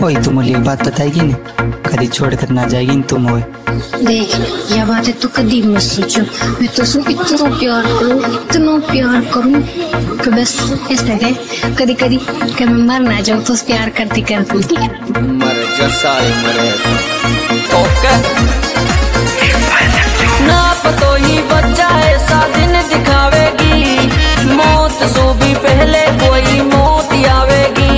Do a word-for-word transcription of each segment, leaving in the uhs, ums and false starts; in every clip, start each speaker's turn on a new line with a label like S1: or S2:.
S1: वही तुम एक बात बताएगी ना, कभी छोड़ कर ना जाएगी तुम हो।
S2: देख यह बात है तो कभी मत सोचो, मैं तो उसको इतना प्यार करूँ इतना प्यार करूँ कि बस इस तरह कभी कभी कभी मैं मर ना जाऊँ तो उस प्यार करती करती
S3: मर जा सारे मरे तो ना पतो ही बच्चा ऐसा दिन दिखावेगी, मौत सो भी पहले कोई मौत आवेगी।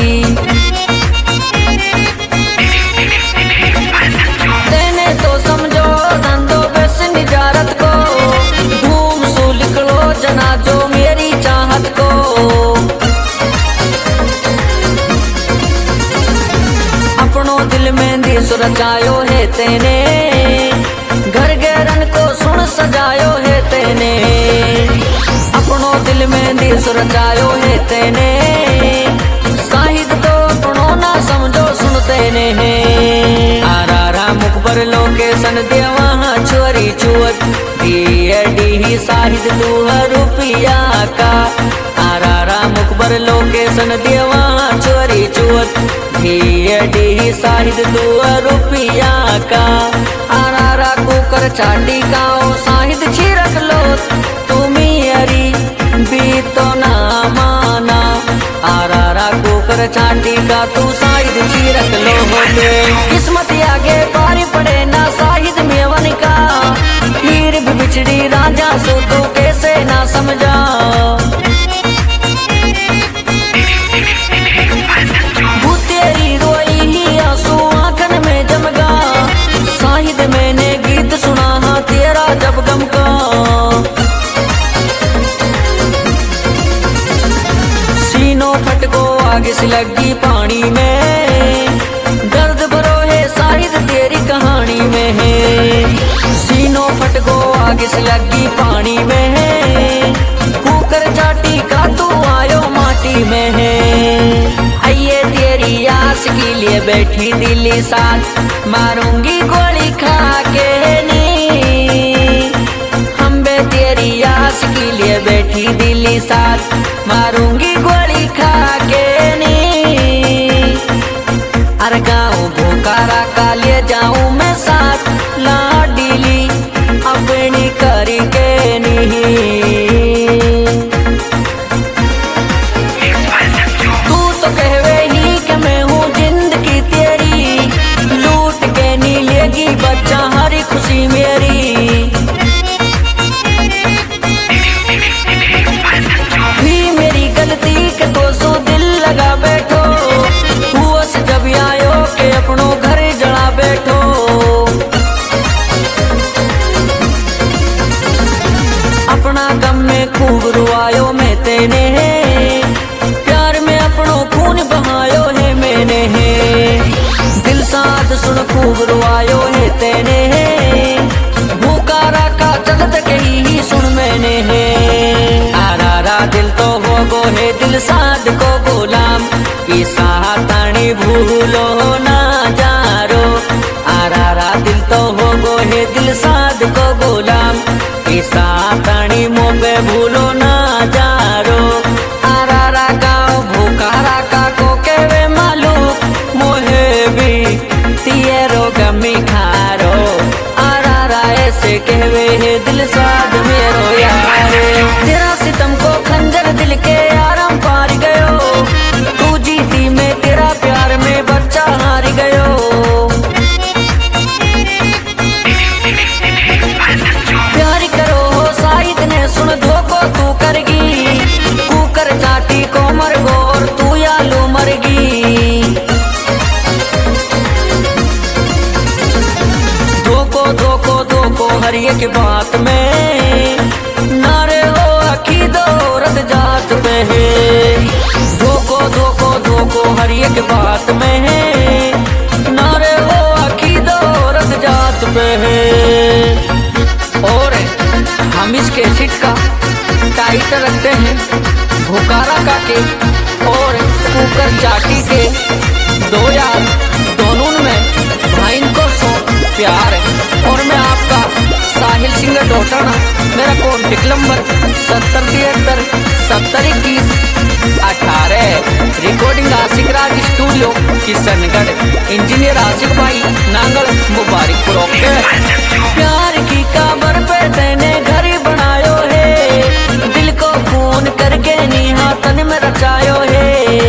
S3: देने तो समझो धंधो बस निजारत को, धूम सो लिख लो जनाजो मेरी चाहत को। अपनों दिल में दिस रचायो है तेने, घर गैरन को सुन सजायो है तेने। अपनों दिल में दिस रचायो है तेने, साहिद तो अपनों ना समझो सुनते ने। आरारा मुखबर लोकेशन देवा चोरी चुअत, डी साहिद तू रुपया का। आरारा मुखबर लोकेशन देवा चोरी चुअत, डी साहिद तू रुपया का। आरारा कुकर चाटी गाओ साहिद छिरक लो, तुम्ही हरी भी तो ना माना। आरारा कुकर चाटी का तू साहिद छिरक लो होते, किस्मत आगे पारी पड़े ना साहिद मेवन का। हीर भी बिछड़ी राजा सो तू कैसे ना समझा। तेरी रोई ही आंसू आंखन में जमगा, साहिद मैंने गीत सुना हाँ तेरा जब गम का। सीनों फटको आगे से लगी पानी में, दर्द भरो है साहिद तेरी कहानी में है। सीनों फटको आगे से लगी पानी में है, कुकर चाटी का तू आयो माटी में है। आइए तेरी आस के लिए बैठी दिल्ली साथ, मारूंगी गोली खा के नी। हम बे तेरी आस के लिए बैठी दिल्ली साथ, मारूंगी गोली खा के नी। अरे गाँव भूखारा का ले जाऊं मैं साथ, लाडीली अपनी करी के नी। बच्चा हरी खुशी मेरी भी मेरी गलती के तो सो दिल लगा बैठो, हुआ से जब आयो के अपनों घर जला बैठो। अपना गम में खूब रुआयो मैं तेने, प्यार में अपनों खून बहायो है मैंने। दिल साथ सुन खूब रुआयो है तेने, भूखा रखा चलत कही ही सुन मैंने है। आरारा दिल तो हो गो है दिल साध को गुलाम, ईसा तानी भूलो ना जारो। आरारा दिल तो हो गो है दिल साध को गुलाम, ईसा तानी मोबे भूलो ना जारो। आरारा गाँव भूखा रखा को केवे मालूम, मोहे भी तियरो गमी खारो। आरारा ऐसे कहवे है दिल साध मेरो यार, तेरा सितम को खंजर दिल के आराम पार गयो। तू जीती मैं तेरा प्यार में बच्चा हार गयो। प्यार करो हो साहिद ने सुन धोखो तू करगी, कुकर चाटी को मर गो और तू यालू मरगी। धोखो धोखो धोखो हर एक बात में, नारे हो अखी दो रत जात पे है। धोखो धोखो धोखो हर एक बात में है, नारे हो अखी दो रत जात पे है। और हम इस कैसेट का टाइटल रखते हैं भुकारा का के और कुकर चाटी के दो यार, दोनों में भाई को सो प्यार है। और मैं आपका साहिल सिंह डोटाना, मेरा कॉन्टेक्ट नंबर सत्तर तिहत्तर सत्तर इक्कीस अठारह। Recording Ashiq Raj studio. Studio Kishangarh, engineer Ashiq भाई नांगल मुबारकपुर। ओके प्यार की काबर पे तेने घर बनायो है, दिल को खून करके नीहा तन में रचायो है।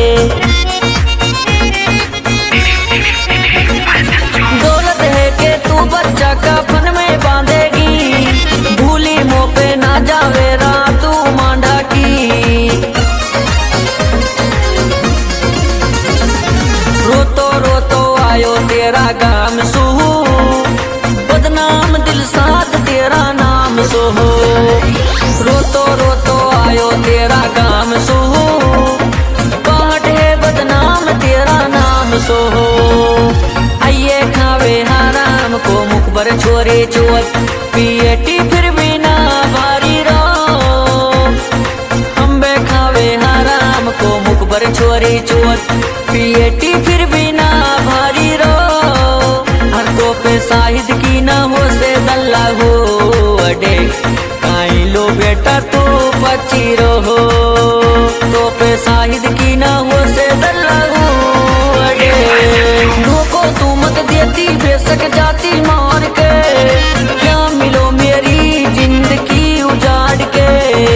S3: दौलत है के तू बच्चा कफन में बांधेगी, भूली मुँह पे ना जावे रात तू मांडा की। रोतो रोतो आयो तेरा गाम सुहू, बदनाम दिल साथ तेरा नाम सोहो। रोतो रोतो आयो तेरा गाम सुहू, बाट है बदनाम तेरा नाम सोहो। आइए खावे हराम को मुखबर छोरे चोर, पिएटी फिर भी ना भारी रो। हम बे खावे हराम को मुखबर छोरे चोर, पिएटी फिर भी ना भारी रो। हर को पे साहिद की ना हो से दल्ला हो अडे, काई लो बेटा तू पची रहो। तो पे साहिद की ना हो से दल्ला हो अडे, को तू मत देती बेशक जाती मार के, क्या मिलो मेरी जिंदगी उजाड़ के।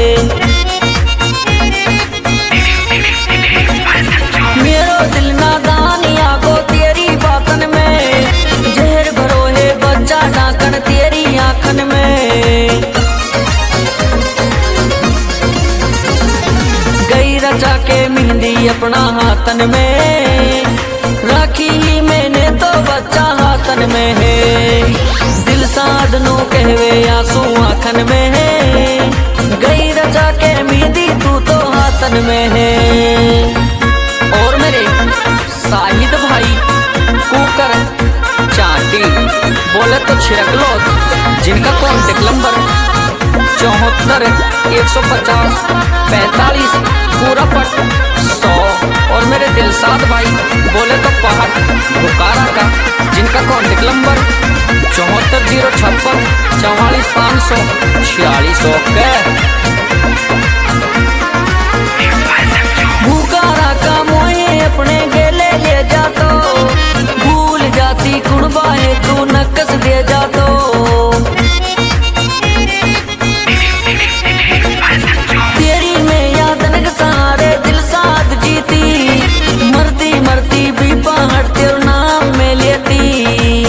S3: मेरो दिल नादान आगो तेरी बातन में, जहर भरो है बच्चा डाकन तेरी आंखन में। गई रचा के मेहंदी अपना हाथन में, राखी ही मैंने तो बच्चा हाथन में है। दिल साधनो कहवे आंसू आंखन में है, गई रचा के मेहंदी तू तो हाथन में है। और मेरे साहिद भाई कुकर चाटी बोले तो छिड़क लो, जिनका कॉन्टेक्ट नंबर चौहत्तर एक सौ पचास पैंतालीस पूरा पट सौ। और मेरे दिलसाद भाई बोले तो पहाड़ बुकारा का, जिनका कॉन्टेक्ट नंबर चौहत्तर जीरो छप्पन चौवालीस पाँच सौ छियालीस। के बुकारा का मोए अपने गेले ले जातो, भूल जाती कुणबा है तू नकस दे जातो। तेरी में यादन के सहारे दिल साथ जीती, मरती मरती भी पहाड़ तेरे नाम में लेती।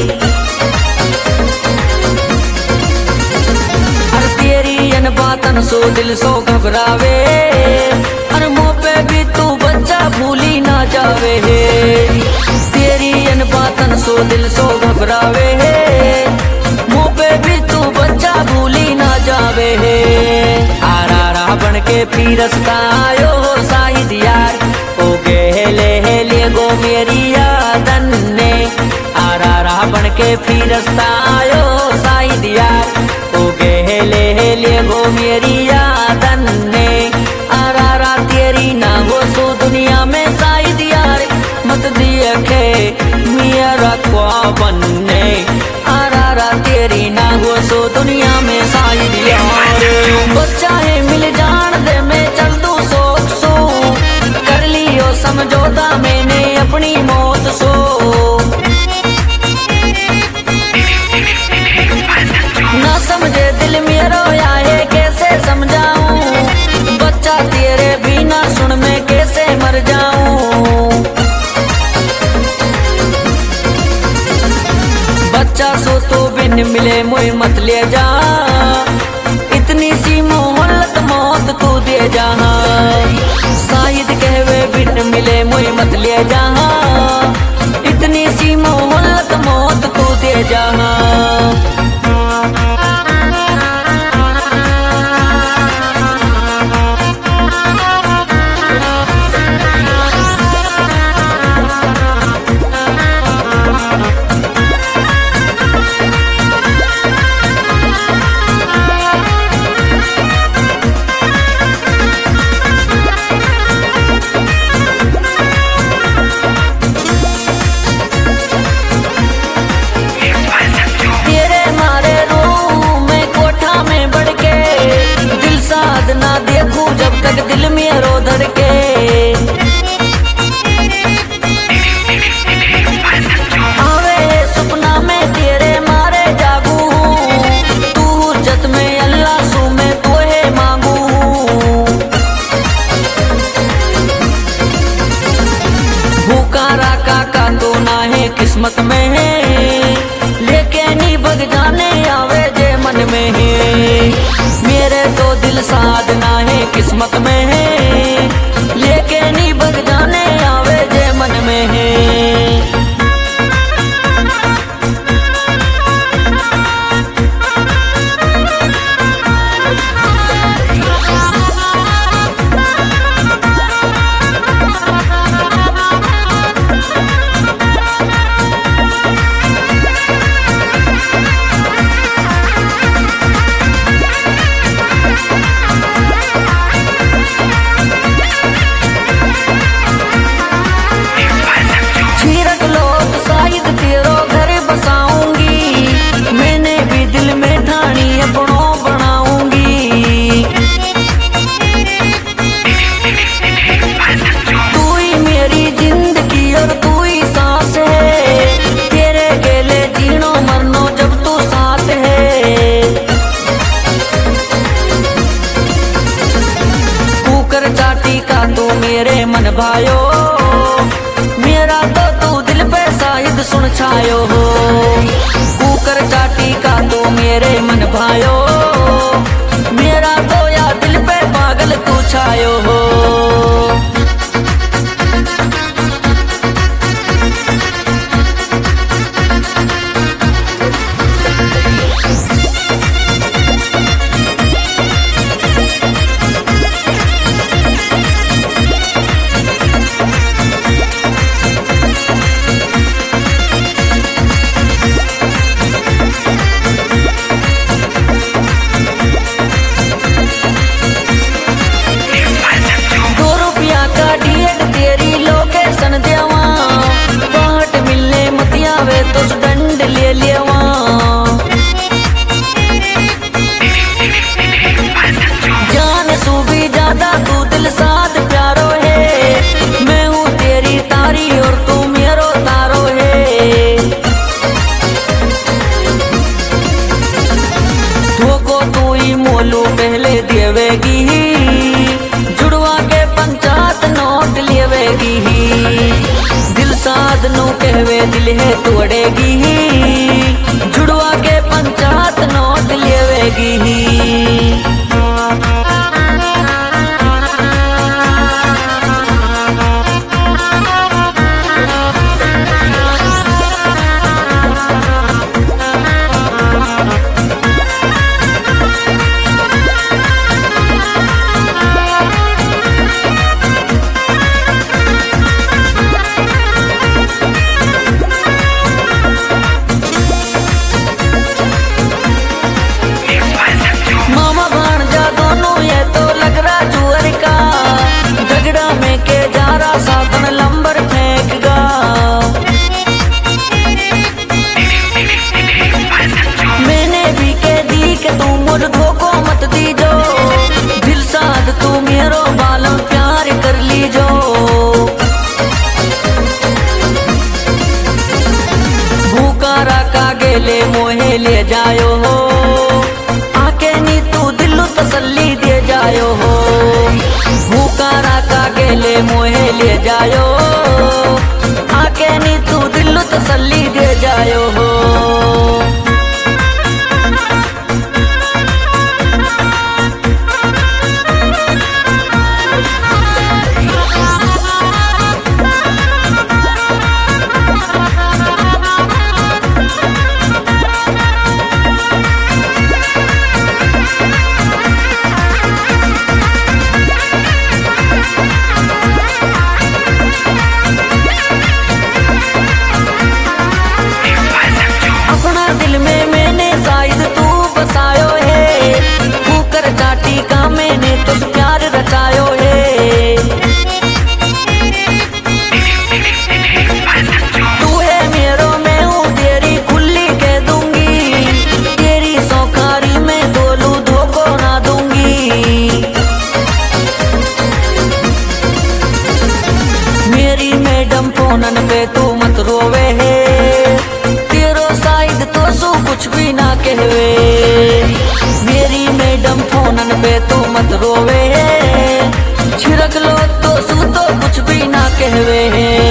S3: हर तेरी अन बातन सो दिल सो घबरावे, हर मुँह पे भी तू बच्चा भूली ना जावे। तेरी अन बातन सो दिल सो घबरावे, मुँह पे भी तू बच्चा भूली ना जावे। आरा बन के पीरसता आयो साहिद यार, ओ गेले हेले गो मेरी यादन ने। आरा राह बन के पीरसता आयो साहिद यार, ओ गेले हेले गो मेरी यादन ने। आरा रा तेरी ना हो सो दुनिया में साहिद यार, मत दिए खे मेरा को बनने। आरा रा तेरी ना हो सो दुनिया में साहिद यार, बच्चा है मिल जान दे मैं चल दू सोख सो। कर लियो समझौता मैंने अपनी मौत सो, ना समझे दिल मेरो आए कैसे समझाऊं, बच्चा तेरे बिना सुन मैं कैसे मर जाऊं। बच्चा सो तो बिन मिले मुझे मत ले जा, इतनी सी मोहल्लत मौत तू दे जहाँ। साहिद कहवे बिन मिले मुझे मत ले जहाँ, इतनी सी मोहल्लत मौत तू दे जहाँ। है किस्मत में है, लेके नी बग जाने आवे जे मन में है। मेरे तो दिल साधना है किस्मत में है, लेके नी बग जाने आवे जे मन में है। मेरे मन भायो मेरा तो तू दिल पे शायद सुन छायो हो। कुकर चाटी का तू मेरे मन भायो, मेरा तो या दिल पे पागल तू छायो हो। जान सूबी ज्यादा तू दिल साथ प्यारो है, मैं हूँ तेरी तारी और तू मेरो तारो है। धोखो तू ही मोलू पहले देवेगी, जुड़वा के पंचायत नोट लेवेगी। दिल साध नू कहवे दिल है तोड़ेगी, जुड़वा के पंचायत नोट लेवेगी। साधन लंबर फेंकगा मैंने भी के दी के तू मुझ धोखो मत दी जो। दिल साध तू मेरो बालम प्यार कर ली जो। भूखा राका गेले मोहे ले जायो हो, आके नी तू दिल तसल्ली दे जायो हो। भूखा राका गेले मोहे ले जायो, आके नी तू दिल तसल्ली दे जायो हो। दिल में मैंने शायद तू बसायो है, कुकर चाटी का मैंने तुझ प्यार रचायो है। तू है मेरो मैं हूँ तेरी खुली कह दूंगी, तेरी सौखारी में गोलू धोखो ना दूंगी। मेरी मैडम फोनन पे तू मत रोवे है, कुछ भी ना कहवे। मेरी मैडम फोनन पे तू मत रोवे, छिड़क लो तो सू तो कुछ भी ना कहवे।